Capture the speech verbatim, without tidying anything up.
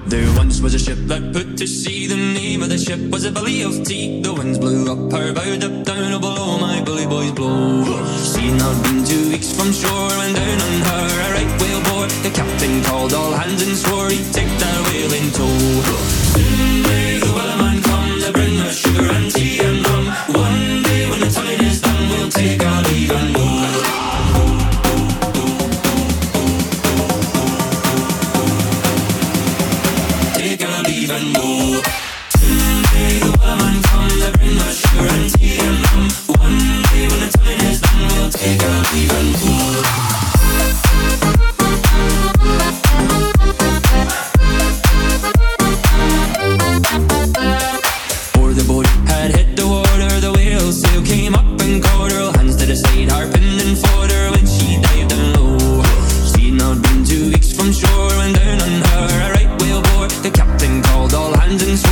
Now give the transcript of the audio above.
There once was a ship that put to sea. The name of the ship was a Billy of Tea. The winds blew up her bow, up down, oh below my bully boys blow. She'd not been two weeks from shore when down on her a right whale bore. The captain called all hands and swore he'd take that whale in tow. Soon may the wellerman come to bring us sugar and tea and rum. One day when the time is done, we'll take our leave and go. And go. Someday the wellerman come to bring us sugar and tea and rum. One day when the time is done, we'll take our leave and go. Before the boat had hit the water, the whale sail came up and caught her. All hands to the side, harping and fought her when she dived down low. She'd not been two weeks from shore when down on her a right whale bore. The captain called all hands and